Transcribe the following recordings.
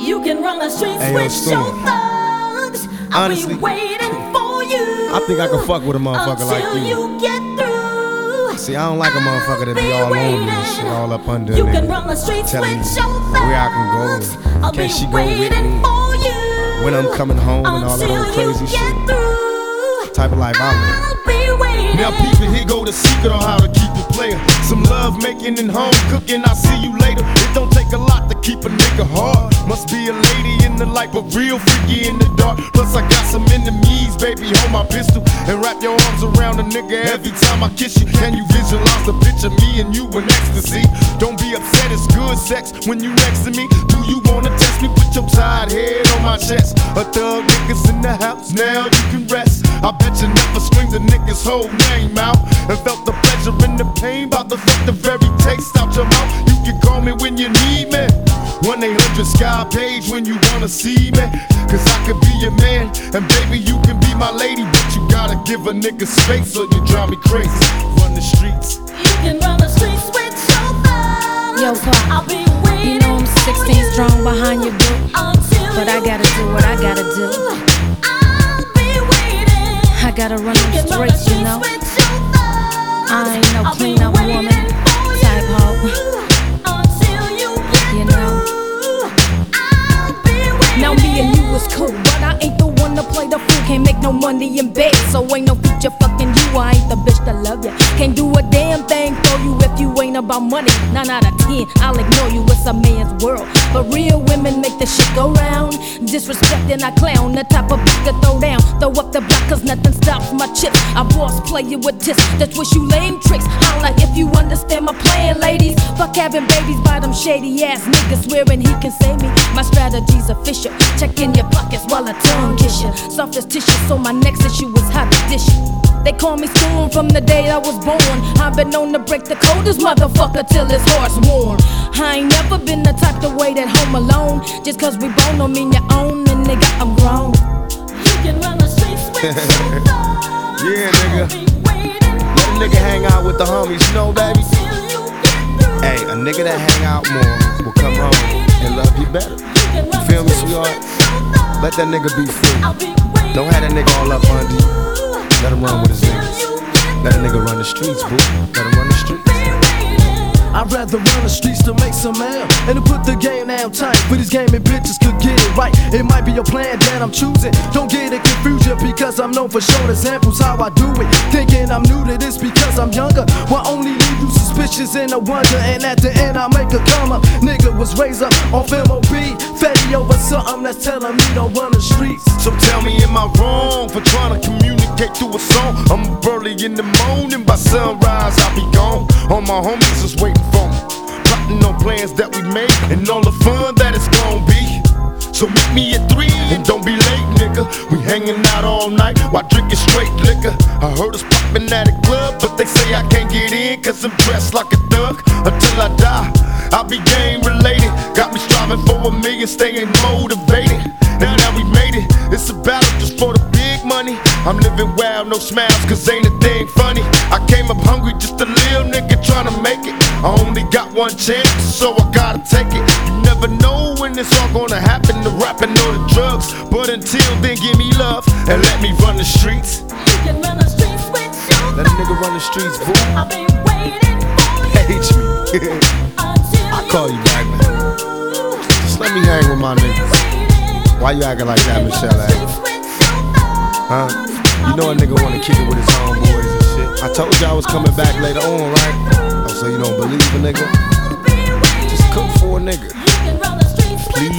You can run the streets with your thugs. Honestly, I'll be waiting for you. I think I can fuck with a motherfucker like until you get through. See, I don't like a motherfucker that be all on me and shit, all up under You me. can run the streets Telling with me your thugs. where I can go, I'll can be she go with waiting me, for you when I'm coming home and all that old crazy shit. Type of life I live. I'll be waiting. Now people, here go the secret on how to keep a player. Some love making and home cooking, I'll see you later. It don't take a lot to keep a nigga hard. Must be a lady in the light, but real freaky in the dark. Plus I got some enemies, baby, hold my pistol and wrap your arms around a nigga every time I kiss you. Can you visualize the picture, me and you in ecstasy? Don't be upset, it's good sex when you next to me. Do you wanna test me? Put your tired head on my chest. A thug niggas in the house, now you can rest. I bet you never screamed a nigga's whole name out and felt the pleasure and the pain, bout to fuck the very taste out your mouth. You can call me when you need me, 1-800 Sky Page when you wanna see me. Cause I could be your man, and baby you can be my lady, but you gotta give a nigga space or you drive me crazy. Run the streets. You can run the streets with your thugs. Yo, Pop, I'll be waiting. you know I'm 16 strong behind your boot, until but I gotta do what I gotta do. I'll be waiting. I gotta run them streets, you know. I ain't no clean up woman type hoe, you know. Now me and you is cool, but I ain't the one to play the fool. Can't make no money in bed, so ain't no future fucking you. I ain't the bitch that love ya. Can't do a damn thing for you if you ain't about money. 9 out of 10, I'll ignore you, it's a man's world. But real women make the shit go round. Disrespecting I clown, the type of bitch to throw down. Throw up the block cause nothing stops my chips. I boss player with tips, that's wish you lame tricks. Holla if you understand my plan, ladies. Fuck having babies by them shady ass niggas swearing he can save me. My strategy's official. Check in your pockets while I tongue kiss you. Soft as tissue, so my next issue is how to dish you. They call me Storm from the day I was born. I've been known to break the coldest motherfucker till his heart's warm. I ain't never been the type to wait at home alone. Just cause we both don't mean you own, and nigga, I'm grown. You can run the streets with your thugs. Yeah, nigga. I'll be waiting Let a nigga hang out with the homies, you know, baby. until you get through. Hey, a nigga that hang out more will come home and love you better. You feel me, sweetheart? Let that nigga be free. Don't have that nigga all up under you. Let him run with his niggas. Let a nigga run the streets, boo. Let him run the streets. I'd rather run the streets to make some mail and to put the game down tight. For these gaming bitches could get it right. It might be your plan that I'm choosing. Don't get it confused because I'm known for showing examples how I do it. Thinking I'm new to this because I'm younger. Will only leave you suspicious and a wonder. And at the end I make a come up. Nigga was raised up off MOB. Fetty over something that's telling me don't run the streets. So tell me, am I wrong for trying to communicate through a song? I'm up early in the morning, by sunrise I'll be gone. All my homies is waiting for me, plotting on plans that we made and all the fun that it's gon' be. So meet me at 3 and don't be late, nigga. We hanging out all night while drinking straight liquor. I heard us popping at a club, but they say I can't get in cause I'm dressed like a thug. Until I die, I'll be game related. Got me striving for $1 million, staying motivated. Now that we made it, it's a battle just for the big money. I'm living wild, no smiles, cause ain't a thing funny. I came up hungry, just a little nigga trying to make it. I only got one chance, so I gotta take it. You never know when it's all gonna happen, the rapping or the drugs. But until then, give me love and let me run the streets. You can run the streets with your Let a nigga run the streets, boo. I'll be waiting for you Page me. until I'll call you back, man. through. Just let me hang with my niggas. Why you acting like that, Michelle? Huh? You know a nigga wanna kick it with his homeboys and shit. I told you I was coming back later on, right? Oh, so you don't believe a nigga? Just cook for a nigga. Please.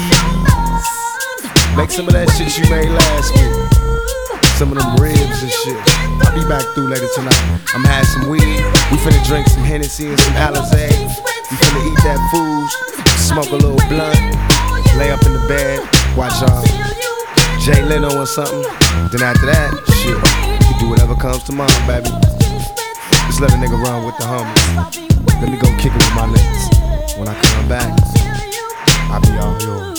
Make some of that shit you made last week. Some of them ribs and shit. I'll be back through later tonight. I'ma have some weed. We finna drink some Hennessy and some Alizé. We finna eat that food. Smoke a little blunt. Lay up in the bed. Watch Jay Leno or something. Then after that, shit, you do whatever comes to mind, baby. Just let a nigga run with the homies. Let me go kick it with my niggas. When I come back, I'll be all yours.